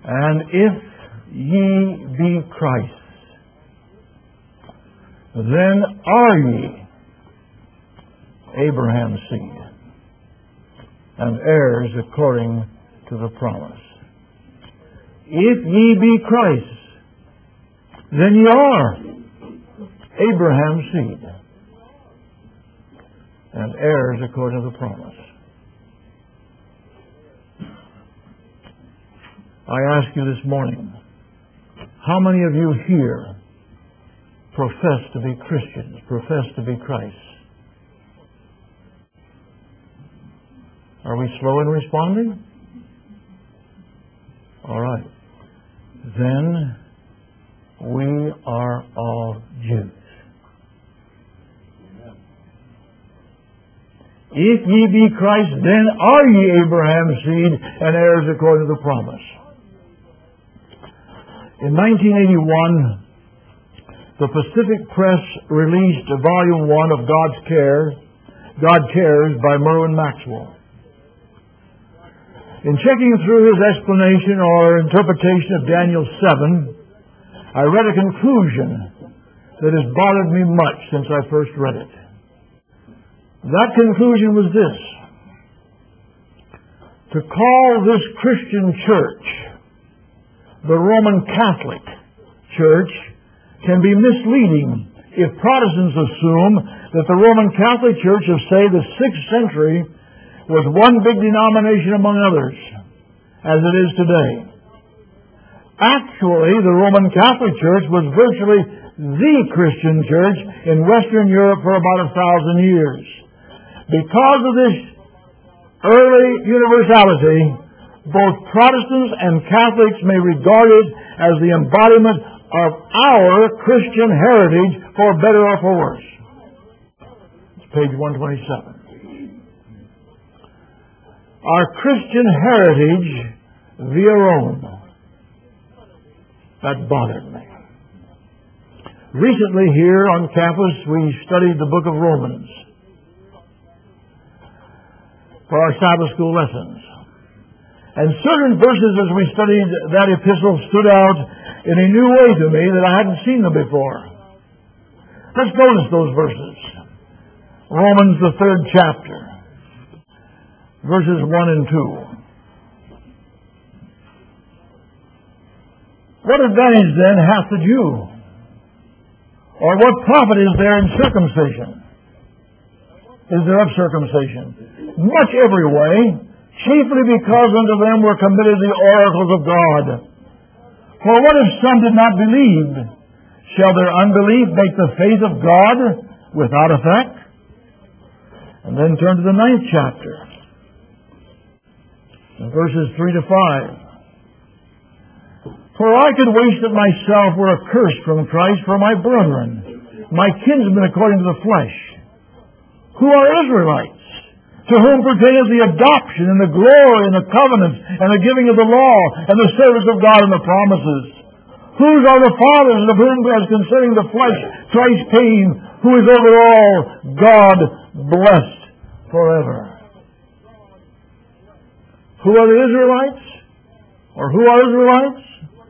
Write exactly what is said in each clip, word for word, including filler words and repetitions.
And if ye be Christ, then are ye Abraham's seed, and heirs according to the promise. If ye be Christ, then ye are Abraham's seed, and heirs according to the promise. I ask you this morning, how many of you here profess to be Christians, profess to be Christ? Are we slow in responding? All right. Then we are all Jews. If ye be Christ, then are ye Abraham's seed and heirs according to the promise. In nineteen eighty-one, the Pacific Press released Volume one of God's Care, God Cares by Merwin Maxwell. In checking through his explanation or interpretation of Daniel seven, I read a conclusion that has bothered me much since I first read it. That conclusion was this: to call this Christian church the Roman Catholic Church can be misleading if Protestants assume that the Roman Catholic Church of, say, the sixth century was one big denomination among others, as it is today. Actually, the Roman Catholic Church was virtually the Christian church in Western Europe for about a thousand years. Because of this early universality, both Protestants and Catholics may regard it as the embodiment of our Christian heritage, for better or for worse. It's page one twenty-seven. Our Christian heritage via Rome. That bothered me. Recently here on campus we studied the book of Romans for our Sabbath school lessons. And certain verses as we studied that epistle stood out in a new way to me that I hadn't seen them before. Let's notice those verses. Romans, the third chapter, verses one and two. What advantage then hath the Jew? Or what profit is there in circumcision? Is there of circumcision? Much every way, chiefly because unto them were committed the oracles of God. For what if some did not believe? Shall their unbelief make the faith of God without effect? And then turn to the ninth chapter, verses three to five. For I could wish that myself were accursed from Christ for my brethren, my kinsmen according to the flesh, who are Israelites, to whom pertaineth the adoption and the glory and the covenants and the giving of the law and the service of God and the promises. Whose are the fathers, and of whom, as concerning the flesh, Christ came, who is over all, God blessed forever. Who are the Israelites? Or who are Israelites?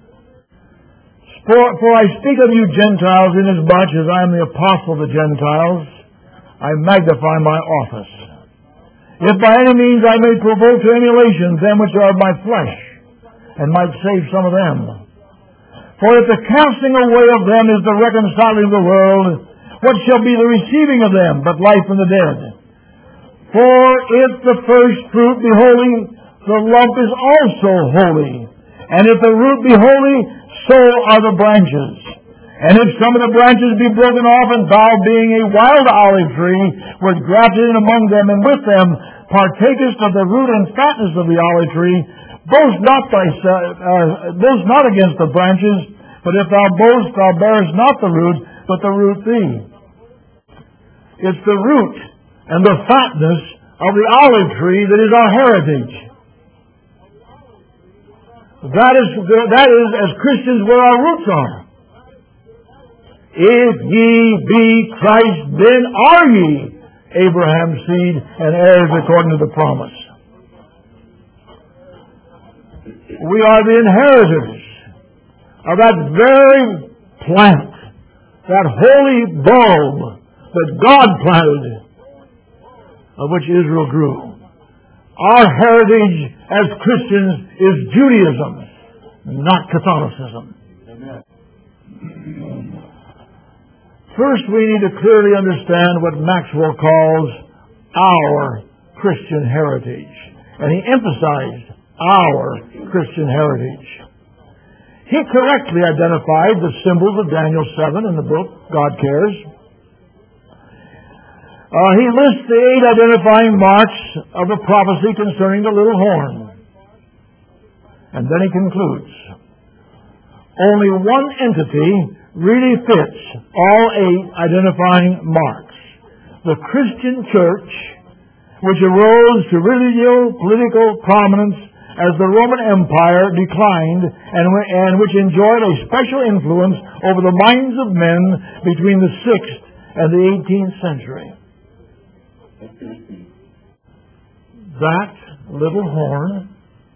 For, for I speak of you Gentiles, inasmuch as I am the apostle of the Gentiles, I magnify my office. If by any means I may provoke to emulation them which are of my flesh, and might save some of them. For if the casting away of them is the reconciling of the world, what shall be the receiving of them but life from the dead? For if the first fruit be holy, the lump is also holy. And if the root be holy, so are the branches. And if some of the branches be broken off, and thou, being a wild olive tree, wert grafted in among them, and with them partakest of the root and fatness of the olive tree, boast not thyself, uh, boast not against the branches, but if thou boast, thou bearest not the root, but the root thee. It's the root and the fatness of the olive tree that is our heritage. That is, that is, as Christians, where our roots are. If ye be Christ, then are ye Abraham's seed and heirs according to the promise. We are the inheritors of that very plant, that holy bulb that God planted, of which Israel grew. Our heritage as Christians is Judaism, not Catholicism. Amen. First, we need to clearly understand what Maxwell calls our Christian heritage. And he emphasized our Christian heritage. He correctly identified the symbols of Daniel seven in the book, God Cares. Uh, he lists the eight identifying marks of the prophecy concerning the little horn. And then he concludes, only one entity really fits all eight identifying marks. The Christian church, which arose to religious political prominence as the Roman Empire declined and, and which enjoyed a special influence over the minds of men between the sixth and the eighteenth century. That little horn,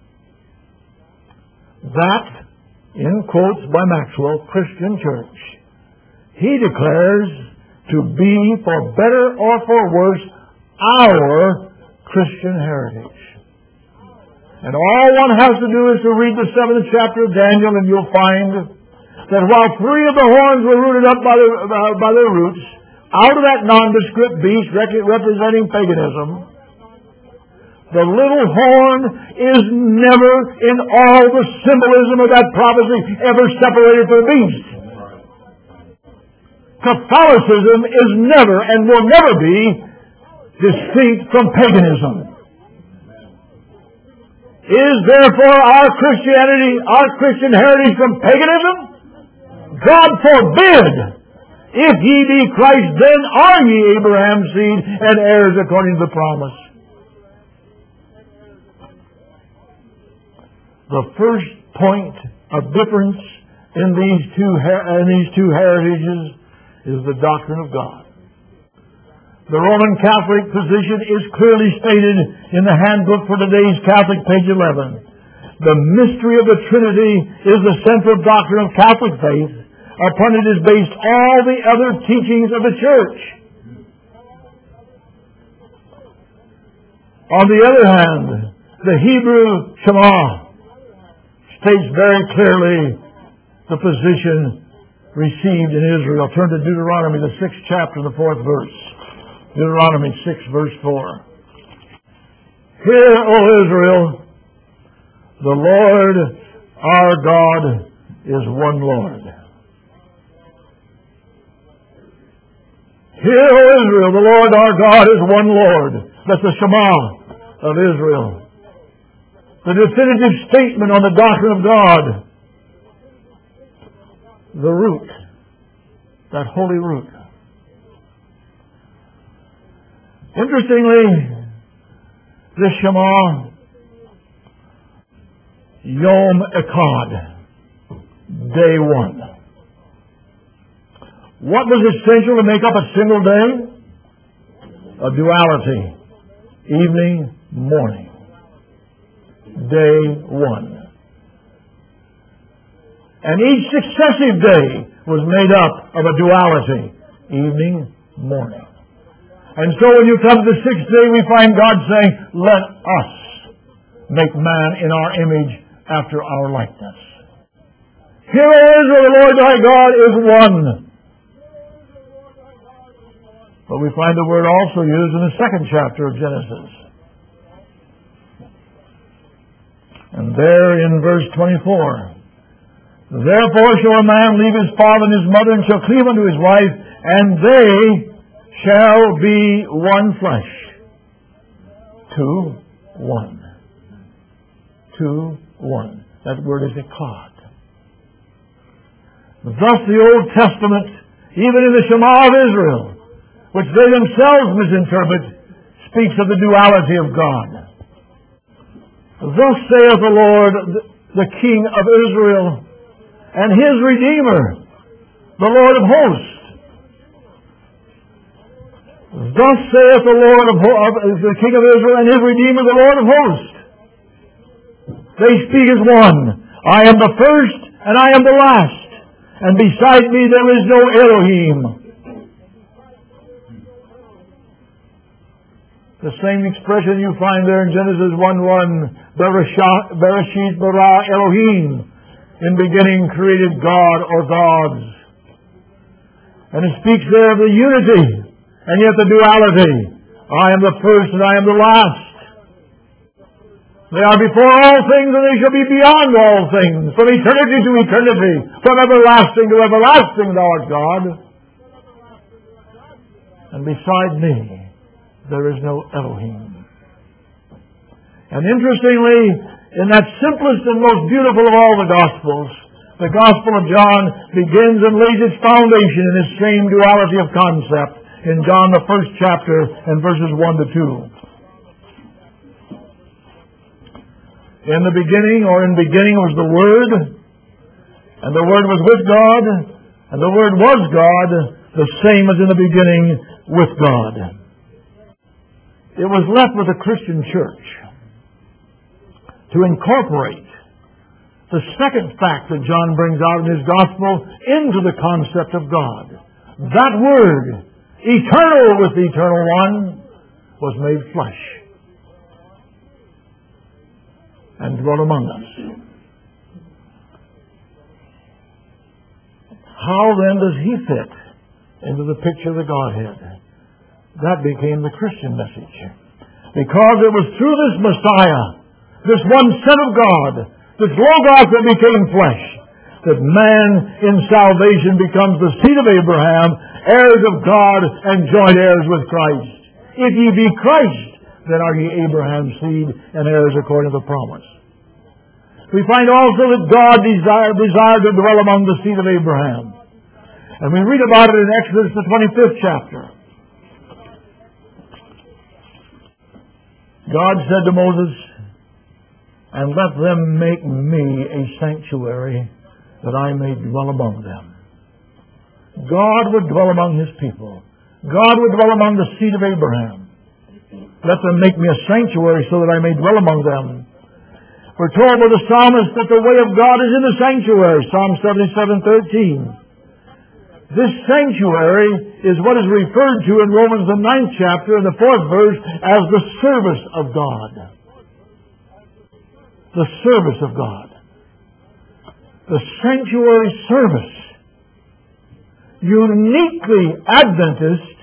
that, in quotes by Maxwell, Christian church, he declares to be, for better or for worse, our Christian heritage. And all one has to do is to read the seventh chapter of Daniel, and you'll find that while three of the horns were rooted up by, the, uh, by their roots, out of that nondescript beast representing paganism, the little horn is never, in all the symbolism of that prophecy, ever separated from the beast. Catholicism is never and will never be distinct from paganism. Is therefore our Christianity, our Christian heritage from paganism? God forbid! If ye be Christ, then are ye Abraham's seed and heirs according to the promise. The first point of difference in these two in these two heritages is the doctrine of God. The Roman Catholic position is clearly stated in the handbook for today's Catholic, page eleven. The mystery of the Trinity is the central doctrine of Catholic faith. Upon it is based all the other teachings of the Church. On the other hand, the Hebrew Shema states very clearly the position received in Israel. Turn to Deuteronomy, the sixth chapter, the fourth verse. Deuteronomy six, verse four. Hear, O Israel, the Lord our God is one Lord. Hear, O Israel, the Lord our God is one Lord. That's the Shema of Israel. The definitive statement on the doctrine of God. The root. That holy root. Interestingly, the Shema, Yom Echad, day one. What was essential to make up a single day? A duality. Evening, morning. Day one. And each successive day was made up of a duality. Evening, morning. And so when you come to the sixth day, we find God saying, let us make man in our image after our likeness. Hear, O Israel, the Lord thy God is one. But we find the word also used in the second chapter of Genesis. And there in verse twenty-four, therefore shall a man leave his father and his mother, and shall cleave unto his wife, and they shall be one flesh. Two, one. Two, one. That word is echad. Thus the Old Testament, even in the Shema of Israel, which they themselves misinterpret, speaks of the duality of God. Thus saith the Lord, the King of Israel, and His Redeemer, the Lord of hosts. Thus saith the Lord of, of the King of Israel and His Redeemer, the Lord of hosts. They speak as one. I am the first and I am the last. And beside me there is no Elohim. The same expression you find there in Genesis one one, Bereshit bara Elohim. In beginning created God or gods. And it speaks there of the unity and yet the duality. I am the first and I am the last. They are before all things and they shall be beyond all things. From eternity to eternity. From everlasting to everlasting thou art God. And beside me there is no Elohim. And interestingly, in that simplest and most beautiful of all the Gospels, the Gospel of John begins and lays its foundation in this same duality of concept in John the first chapter and verses one to two. In the beginning, or in beginning, was the Word, and the Word was with God, and the Word was God, the same as in the beginning with God. It was left with the Christian church to incorporate the second fact that John brings out in his Gospel into the concept of God. That Word, eternal with the Eternal One, was made flesh and dwelt among us. How then does He fit into the picture of the Godhead? That became the Christian message. Because it was through this Messiah, this one Son of God, this Logos that became flesh, that man in salvation becomes the seed of Abraham, heirs of God, and joint heirs with Christ. If ye be Christ, then are ye Abraham's seed and heirs according to the promise. We find also that God desired, desired to dwell among the seed of Abraham. And we read about it in Exodus the twenty-fifth chapter. God said to Moses, and let them make me a sanctuary that I may dwell among them. God would dwell among His people. God would dwell among the seed of Abraham. Let them make me a sanctuary so that I may dwell among them. We're told by the psalmist that the way of God is in the sanctuary. Psalm seventy-seven thirteen. This sanctuary is what is referred to in Romans the ninth chapter and the fourth verse as the service of God. The service of God. The sanctuary service. Uniquely Adventist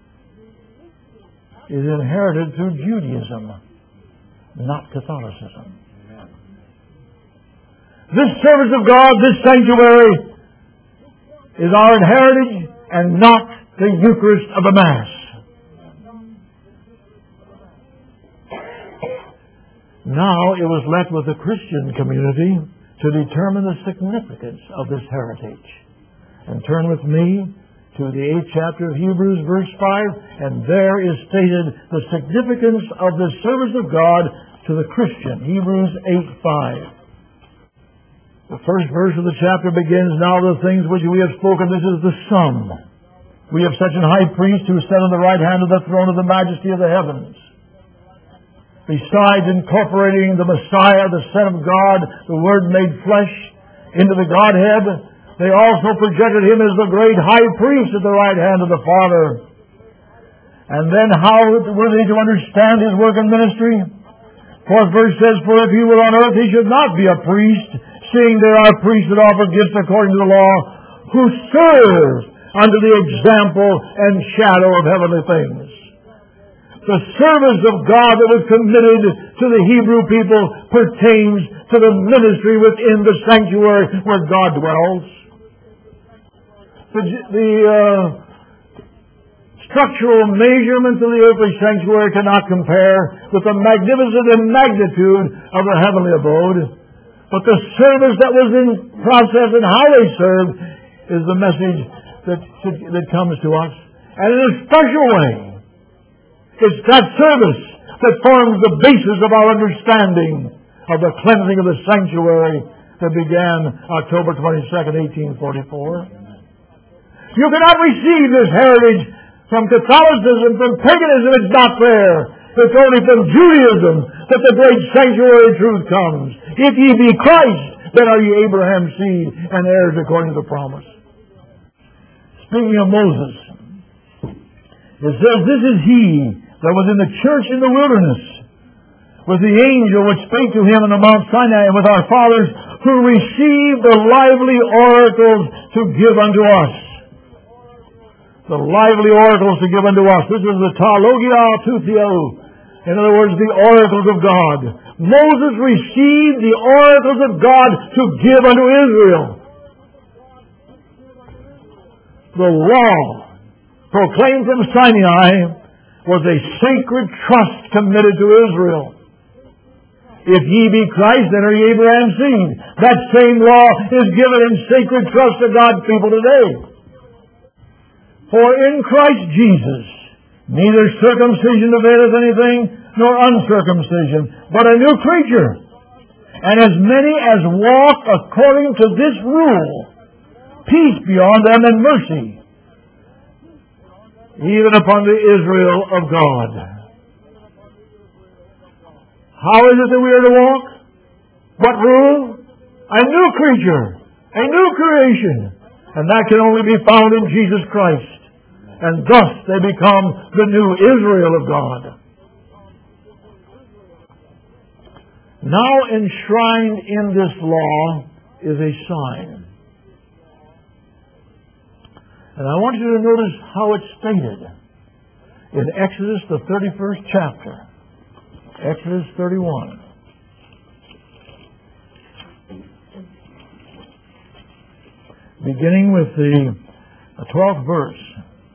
is inherited through Judaism, not Catholicism. This service of God, this sanctuary, is our heritage and not the Eucharist of the Mass. Now it was left with the Christian community to determine the significance of this heritage. And turn with me to the eighth chapter of Hebrews, verse five, and there is stated the significance of the service of God to the Christian. Hebrews eight five. The first verse of the chapter begins, now the things which we have spoken, this is the sum. We have such an high priest who sat on the right hand of the throne of the majesty of the heavens. Besides incorporating the Messiah, the Son of God, the Word made flesh, into the Godhead, they also projected Him as the great high priest at the right hand of the Father. And then how were they to understand His work and ministry? Fourth verse says, for if He were on earth, He should not be a priest, seeing there are priests that offer gifts according to the law, who serve under the example and shadow of heavenly things. The service of God that was committed to the Hebrew people pertains to the ministry within the sanctuary where God dwells. The, the uh, structural measurements of the earthly sanctuary cannot compare with the magnificence and magnitude of the heavenly abode. But the service that was in process and how they served is the message that, that comes to us. And in a special way, it's that service that forms the basis of our understanding of the cleansing of the sanctuary that began October twenty-second, eighteen forty-four. You cannot receive this heritage from Catholicism, from paganism. It's not there. It's only from Judaism that the great sanctuary truth comes. If ye be Christ, then are ye Abraham's seed and heirs according to the promise. Speaking of Moses, it says, this is he that was in the church in the wilderness, with the angel which spake to him on the Mount Sinai, and with our fathers, who received the lively oracles to give unto us. The lively oracles to give unto us. This is the Teologia Tuthio. In other words, the oracles of God. Moses received the oracles of God to give unto Israel. The law proclaimed from Sinai was a sacred trust committed to Israel. If ye be Christ, then are ye Abraham's seed. That same law is given in sacred trust to God's people today. For in Christ Jesus, neither circumcision availeth anything, nor uncircumcision, but a new creature. And as many as walk according to this rule, peace be on them and mercy, even upon the Israel of God. How is it that we are to walk? What rule? A new creature, a new creation. And that can only be found in Jesus Christ. And thus they become the new Israel of God. Now enshrined in this law is a sign. And I want you to notice how it's stated in Exodus, the thirty-first chapter. Exodus thirty-one. Beginning with the twelfth verse.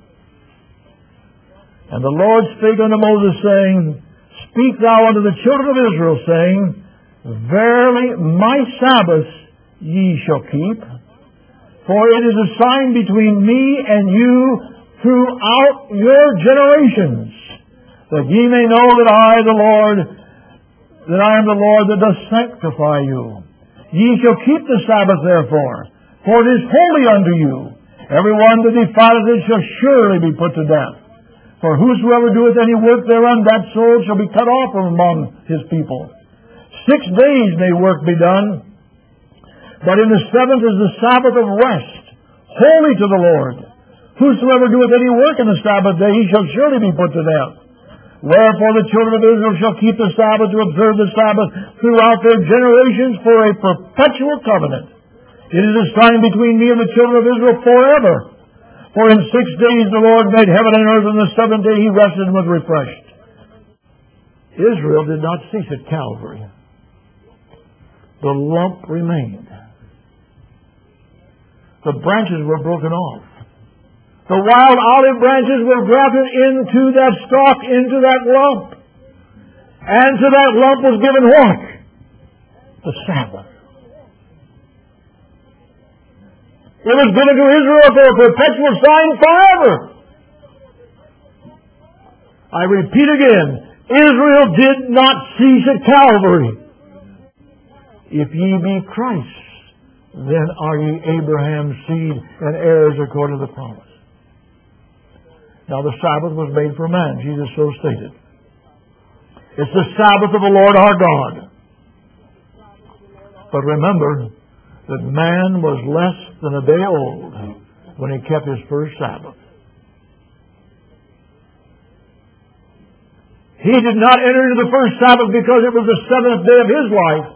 And the Lord spake unto Moses, saying, Speak thou unto the children of Israel, saying, Verily my Sabbaths ye shall keep, for it is a sign between me and you throughout your generations, that ye may know that I, the Lord, that I am the Lord that doth sanctify you. Ye shall keep the Sabbath therefore, for it is holy unto you. Every one that defileth it shall surely be put to death. For whosoever doeth any work thereon, that soul shall be cut off from among his people. Six days may work be done, but in the seventh is the Sabbath of rest, holy to the Lord. Whosoever doeth any work in the Sabbath day, he shall surely be put to death. Wherefore the children of Israel shall keep the Sabbath to observe the Sabbath throughout their generations for a perpetual covenant. It is a sign between me and the children of Israel forever. For in six days the Lord made heaven and earth, and the seventh day he rested and was refreshed. Israel did not cease at Calvary. The lump remained. The branches were broken off. The wild olive branches were grafted into that stalk, into that lump. And to that lump was given what? The Sabbath. It was given to Israel for a perpetual sign forever. I repeat again, Israel did not cease at Calvary. If ye be Christ, then are ye Abraham's seed and heirs according to the promise. Now the Sabbath was made for man, Jesus so stated. It's the Sabbath of the Lord our God. But remember that man was less than a day old when he kept his first Sabbath. He did not enter into the first Sabbath because it was the seventh day of his life.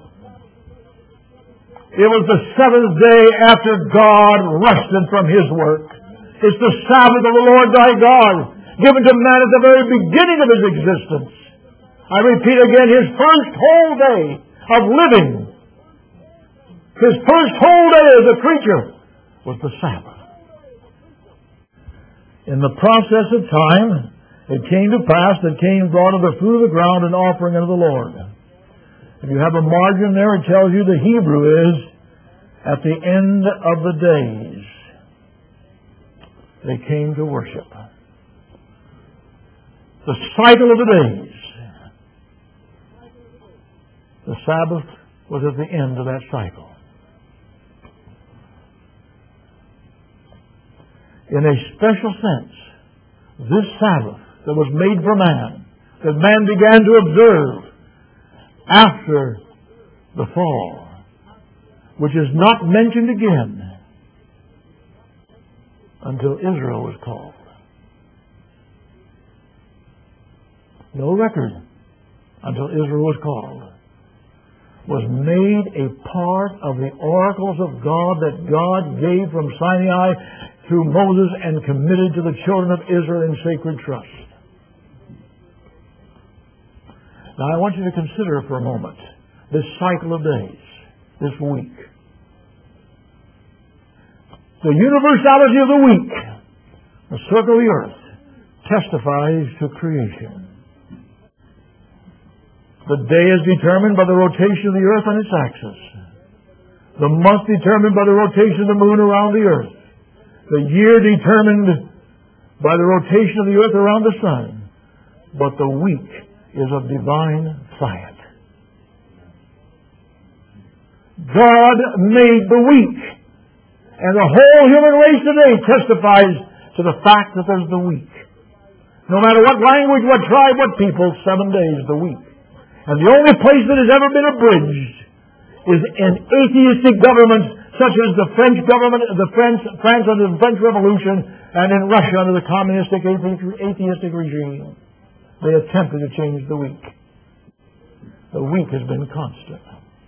It was the seventh day after God rested from his work. It's the Sabbath of the Lord thy God, given to man at the very beginning of his existence. I repeat again, his first whole day of living, his first whole day as a creature was the Sabbath. In the process of time, it came to pass that Cain brought of the fruit of the ground an offering unto the Lord. If you have a margin there, it tells you the Hebrew is, at the end of the days, they came to worship. The cycle of the days. The Sabbath was at the end of that cycle. In a special sense, this Sabbath that was made for man, that man began to observe after the fall, which is not mentioned again until Israel was called. No record until Israel was called was made a part of the oracles of God that God gave from Sinai through Moses and committed to the children of Israel in sacred trust. Now I want you to consider for a moment this cycle of days, this week. The universality of the week, the circle of the earth, testifies to creation. The day is determined by the rotation of the earth on its axis. The month determined by the rotation of the moon around the earth. The year determined by the rotation of the earth around the sun. But the week is of divine science. God made the week. And the whole human race today testifies to the fact that there's the week. No matter what language, what tribe, what people, seven days, the week. And the only place that has ever been abridged is in atheistic governments such as the French government, the French, France under the French Revolution, and in Russia under the communistic atheistic regime. They attempted to change the week. The week has been constant.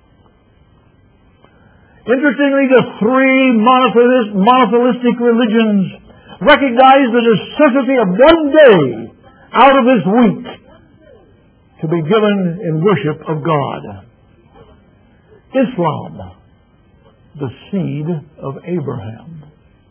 Interestingly, the three monotheistic, monotheistic religions recognize the necessity of one day out of this week to be given in worship of God. Islam, the seed of Abraham.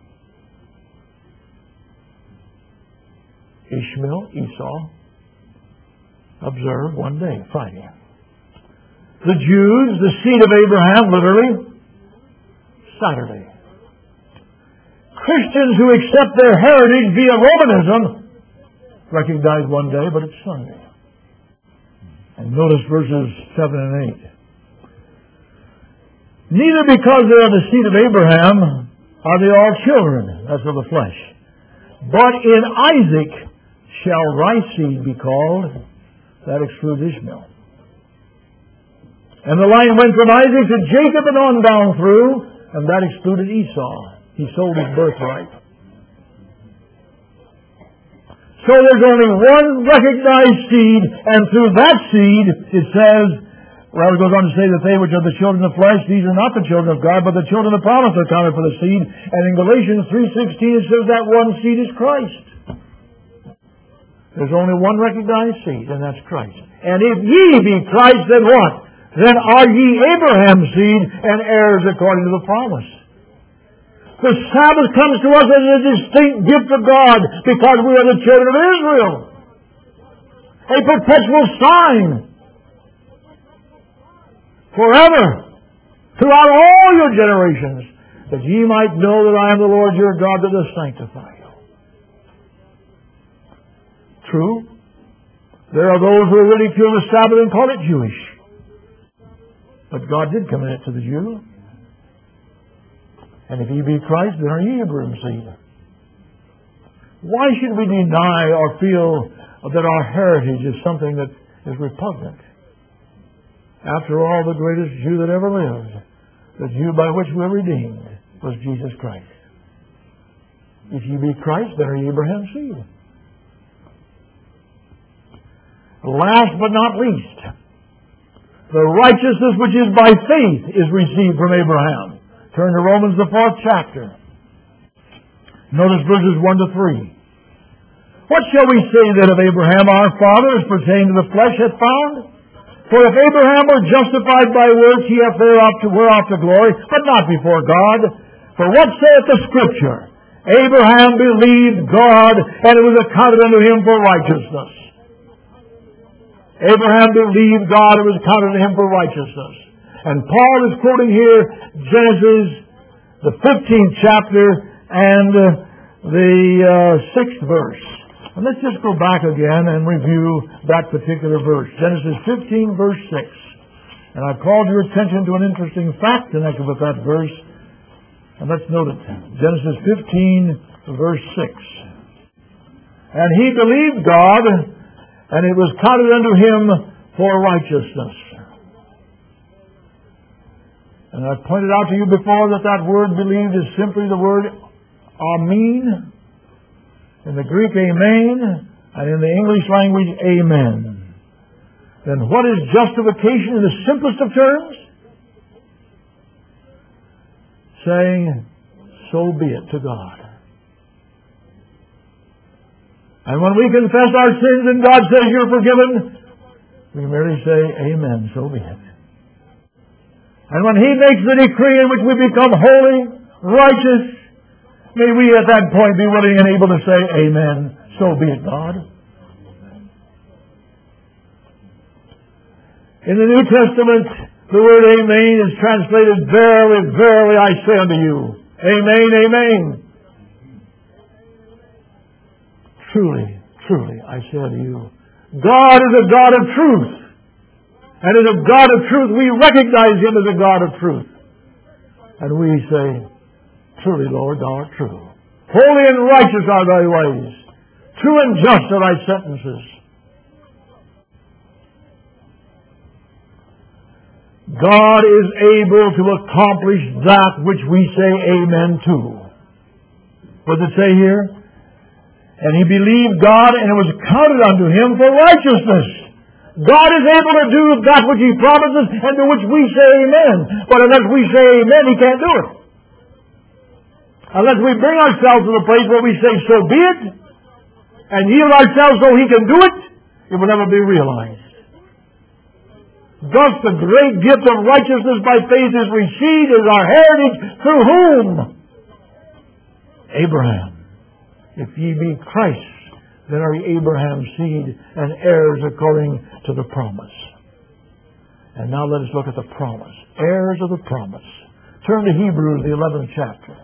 Ishmael, Esau, observe one day, Friday. The Jews, the seed of Abraham, literally, Saturday. Christians who accept their heritage via Romanism recognize one day, but it's Sunday. And notice verses seven and eight. Neither because they are the seed of Abraham are they all children, as of the flesh. But in Isaac shall thy seed be called. That excludes Ishmael. And the line went from Isaac to Jacob and on down through, and that excluded Esau. He sold his birthright. So there's only one recognized seed, and through that seed, it says, well, it goes on to say that they which are the children of flesh, these are not the children of God, but the children of promise are counted for the seed. And in Galatians three sixteen it says that one seed is Christ. There's only one recognized seed, and that's Christ. And if ye be Christ, then what? Then are ye Abraham's seed and heirs according to the promise. The Sabbath comes to us as a distinct gift of God because we are the children of Israel. A perpetual sign. Forever. Throughout all your generations. That ye might know that I am the Lord your God that does sanctify you. True. There are those who ridicule the Sabbath and call it Jewish. But God did commit it to the Jew. And if ye be Christ, then are ye Abraham's seed. Why should we deny or feel that our heritage is something that is repugnant? After all, the greatest Jew that ever lived, the Jew by which we were redeemed, was Jesus Christ. If ye be Christ, then are ye Abraham's seed. Last but not least, the righteousness which is by faith is received from Abraham. Turn to Romans, the fourth chapter. Notice verses one to three. What shall we say then of Abraham our father as pertaining to the flesh hath found? For if Abraham were justified by works, he hath thereof to whereof to glory, but not before God. For what saith the Scripture? Abraham believed God, and it was accounted unto him for righteousness. Abraham believed God, and it was accounted unto him for righteousness. And Paul is quoting here Genesis, the fifteenth chapter, and uh, the uh, sixth verse. And let's just go back again and review that particular verse. Genesis fifteen, verse six. And I've called your attention to an interesting fact connected with that verse. And let's note it. Genesis fifteen, verse six. And he believed God, and it was counted unto him for righteousness. And I've pointed out to you before that that word believed is simply the word amen, in the Greek amen, and in the English language amen. Then what is justification in the simplest of terms? Saying, so be it to God. And when we confess our sins and God says you're forgiven, we merely say, amen, so be it. And when He makes the decree in which we become holy, righteous, may we at that point be willing and able to say, amen, so be it, God. In the New Testament, the word amen is translated, verily, verily, I say unto you. Amen, amen. Truly, truly, I say unto you. God is a God of truth. And as a God of truth, we recognize Him as a God of truth. And we say, truly, Lord, Thou art true. Holy and righteous are Thy ways. True and just are Thy sentences. God is able to accomplish that which we say amen to. What does it say here? And he believed God, and it was counted unto him for righteousness. God is able to do that which He promises and to which we say amen. But unless we say amen, He can't do it. Unless we bring ourselves to the place where we say, so be it, and yield ourselves so He can do it, it will never be realized. Thus the great gift of righteousness by faith is received as our heritage through whom? Abraham. If ye be Christ, then are ye Abraham's seed and heirs according to the promise. And now let us look at the promise. Heirs of the promise. Turn to Hebrews, the eleventh chapter.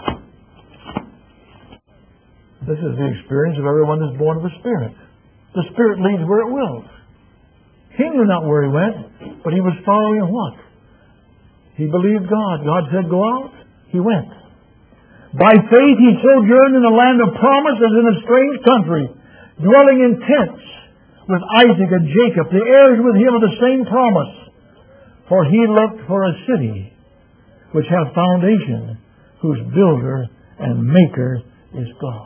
This is the experience of everyone that's born of the Spirit. The Spirit leads where it wills. He knew not where he went, but he was following what? He believed God. God said, go out. He went. By faith he sojourned in the land of promise as in a strange country, dwelling in tents with Isaac and Jacob, the heirs with him of the same promise. For he looked for a city which hath foundation, whose builder and maker is God.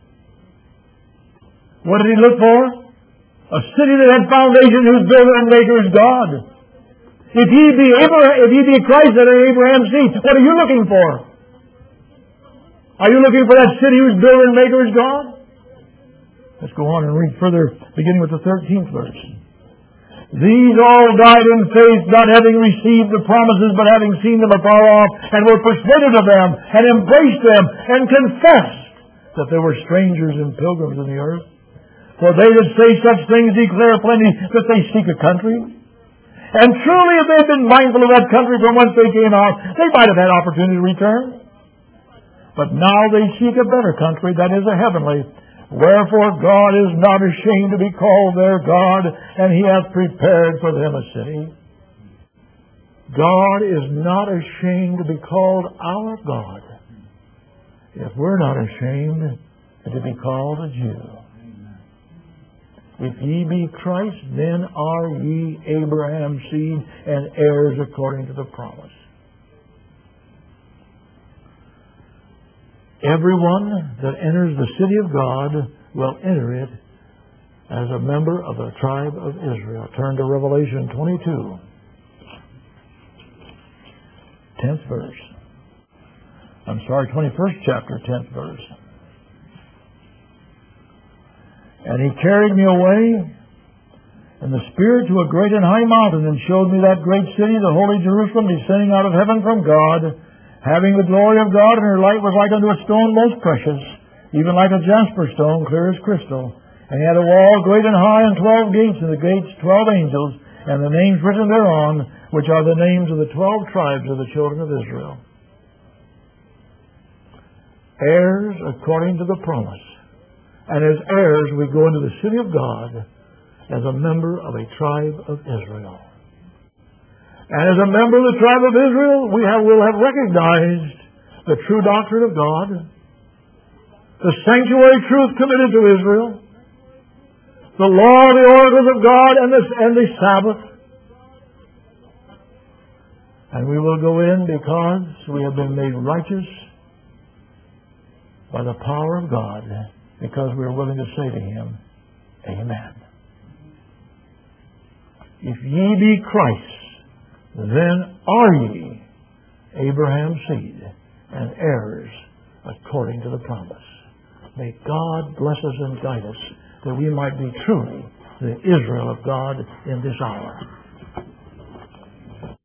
What did he look for? A city that had foundation, whose builder and maker is God. If ye be Abraham, if ye be Christ, that are Abraham's seed, what are you looking for? Are you looking for that city whose builder and maker is God? Let's go on and read further, beginning with the thirteenth verse. These all died in faith, not having received the promises, but having seen them afar off, and were persuaded of them, and embraced them, and confessed that they were strangers and pilgrims in the earth. For they that say such things declare plainly that they seek a country. And truly, if they had been mindful of that country from whence they came out, they might have had opportunity to return. But now they seek a better country, that is a heavenly. Wherefore God is not ashamed to be called their God, and He hath prepared for them a city. God is not ashamed to be called our God, if we're not ashamed to be called a Jew. If ye be Christ, then are ye Abraham's seed and heirs according to the promise. Everyone that enters the city of God will enter it as a member of the tribe of Israel. Turn to Revelation twenty-two. tenth verse. I'm sorry, twenty-first chapter, tenth verse. And he carried me away in the Spirit to a great and high mountain, and showed me that great city, the holy Jerusalem, descending out of heaven from God, having the glory of God, and her light was like unto a stone most precious, even like a jasper stone, clear as crystal. And he had a wall great and high, and twelve gates, and the gates twelve angels, and the names written thereon, which are the names of the twelve tribes of the children of Israel. Heirs according to the promise. And as heirs we go into the city of God as a member of a tribe of Israel. And as a member of the tribe of Israel, we have, will have recognized the true doctrine of God, the sanctuary truth committed to Israel, the law, the oracles of God, and the, and the Sabbath. And we will go in because we have been made righteous by the power of God, because we are willing to say to Him, Amen. If ye be Christ's, then are ye Abraham's seed and heirs according to the promise. May God bless us and guide us that we might be truly the Israel of God in this hour.